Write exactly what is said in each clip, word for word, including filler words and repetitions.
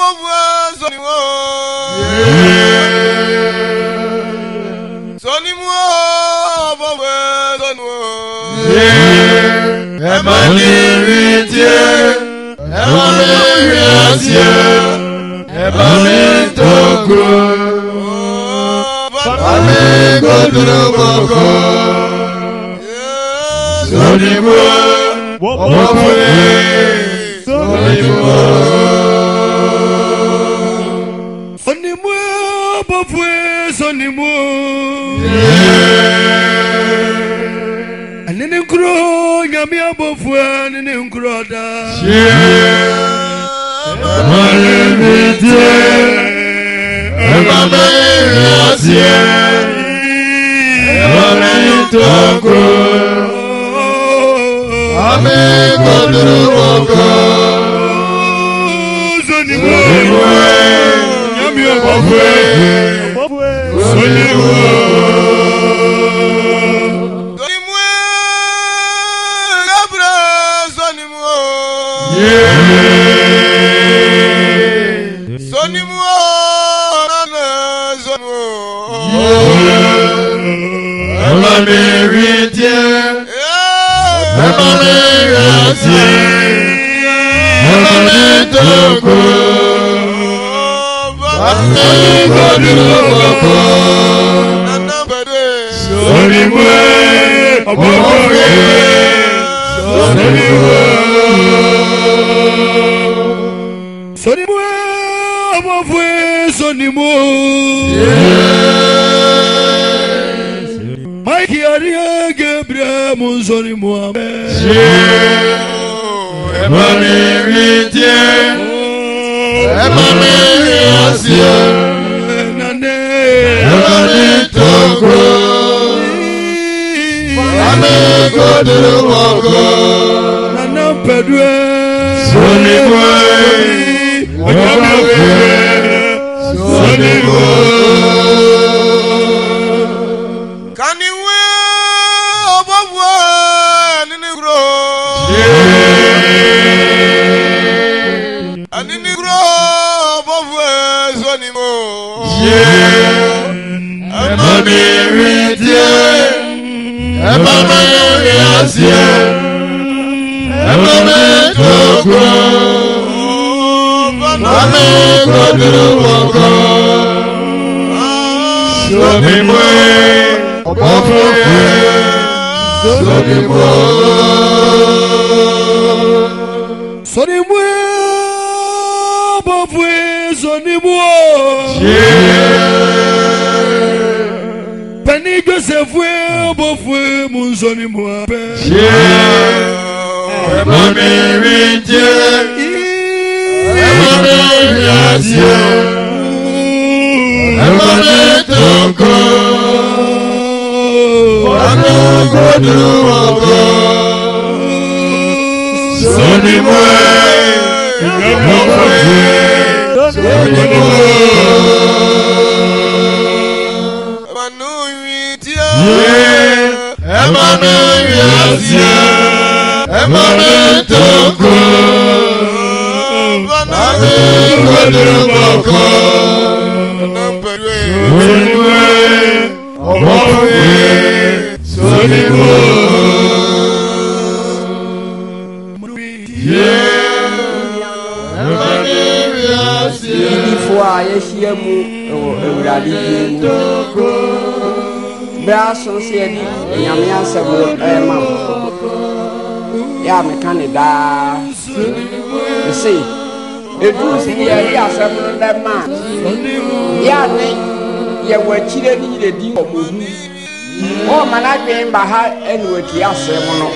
Baha and with Yasemono.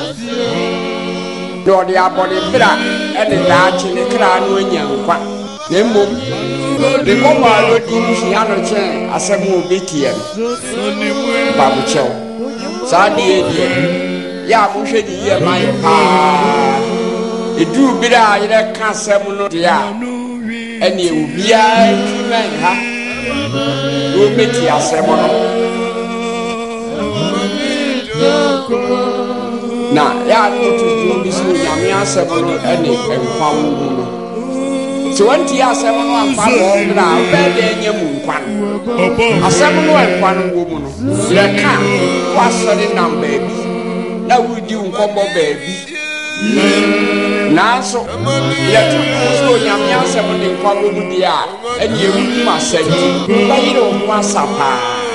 Do the body bra and the large in the crown when young quack. Then boom. The mobile would use the other chair as a move bit here. Babucho. Sadi, Yabushi, dear, my pa. It drew bidder in a castle, dear. And you be a man, huh? We'll meet Yasemono. Na ya no to do this na me answer no any and found no So when tia asem no amfa wo bra be de nyam nkwa asem no nkwa no wo mu no ye ka wasori number bi na wudi nkomo baabi na so ye tu so nyam asem de nkwa wo mu dia ene ye wu ma santi ba yire wo mu asapa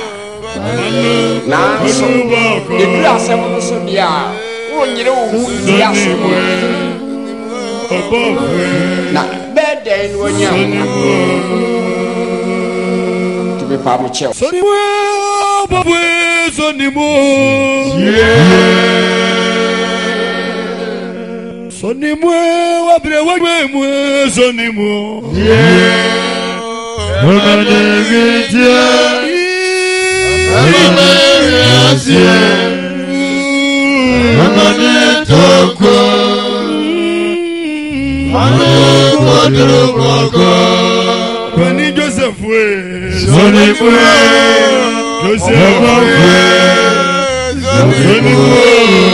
na so de bi asem no so dia wo nyire wo wu dia asem na birthday no nyam to be pa mo che so ni mo babwe so ni mo so ni mo wa bre wa mo so ni mo ona de getia ona de ona de toko Pani Joseph we Soni we Joseph we Soni we